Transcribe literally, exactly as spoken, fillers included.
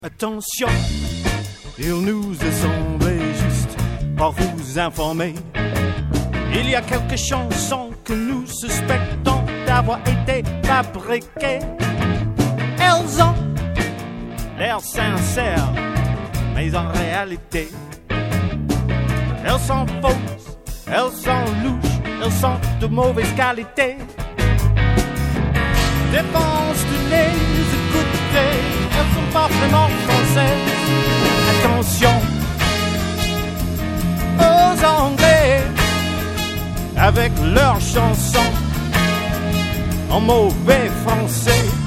Attention, il nous est semblé juste pour vous informer. Il y a quelques chansons que nous suspectons d'avoir été fabriquées. Elles ont l'air sincères, mais en réalité, elles sont fausses, elles sont louches, elles sont de mauvaise qualité. Défense de les écouter, elles sont pas vraiment françaises. Attention aux Anglais avec leurs chansons en mauvais français.